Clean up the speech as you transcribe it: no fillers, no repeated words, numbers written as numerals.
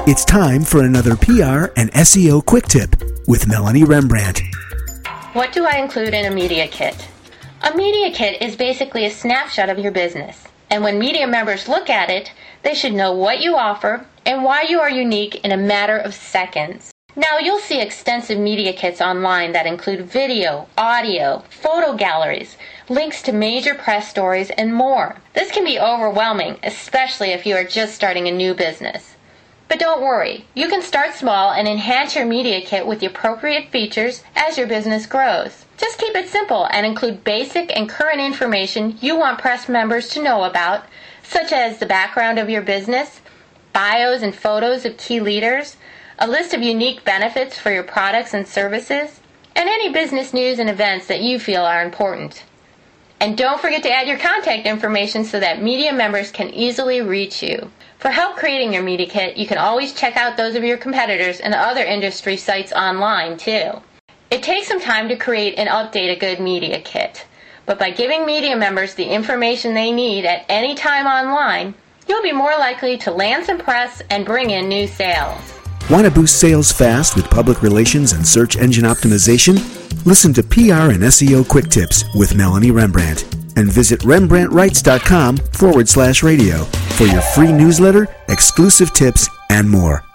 It's time for another PR and SEO quick tip with Melanie Rembrandt. What do I include in a media kit? A media kit is basically a snapshot of your business. And when media members look at it, they should know what you offer and why you are unique in a matter of seconds. Now, you'll see extensive media kits online that include video, audio, photo galleries, links to major press stories, and more. This can be overwhelming, especially if you are just starting a new business. But don't worry, you can start small and enhance your media kit with the appropriate features as your business grows. Just keep it simple and include basic and current information you want press members to know about, such as the background of your business, bios and photos of key leaders, a list of unique benefits for your products and services, and any business news and events that you feel are important. And don't forget to add your contact information so that media members can easily reach you. For help creating your media kit, you can always check out those of your competitors and other industry sites online too. It takes some time to create and update a good media kit, but by giving media members the information they need at any time online, you'll be more likely to land some press and bring in new sales. Want to boost sales fast with public relations and search engine optimization? Listen to PR and SEO quick tips with Melanie Rembrandt and visit RembrandtWrites.com/radio for your free newsletter, exclusive tips, and more.